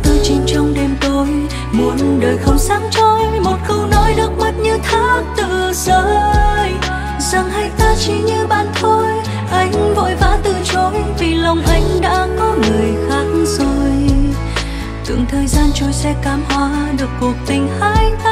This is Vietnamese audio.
tư chìm trong đêm tối, muôn đời không sáng trôi, một câu nói nước mắt như thác tự rơi, rằng hai ta chỉ như bạn thôi. Anh vội vã từ chối vì lòng anh đã có người khác rồi. Tưởng thời gian trôi sẽ cảm hóa được cuộc tình hai ta.